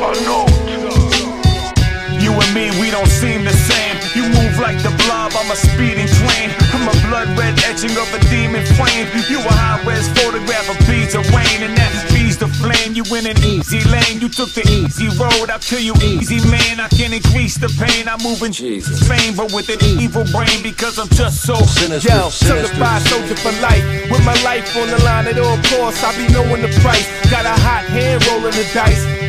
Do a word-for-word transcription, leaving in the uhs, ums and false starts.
You and me, we don't seem the same. You move like the blob, I'm a speeding train. I'm a blood red etching of a demon flame. You a high-res photograph of beads of rain, and that feeds the flame. You in an easy lane, you took the easy road. I'll kill you easy, man. I can increase the pain. I'm moving Jesus fame, but with an evil brain, because I'm just so sinister. Yo, certified soldier for life, with my life on the line at all costs. I be knowing the price. Got a hot hand rolling the dice.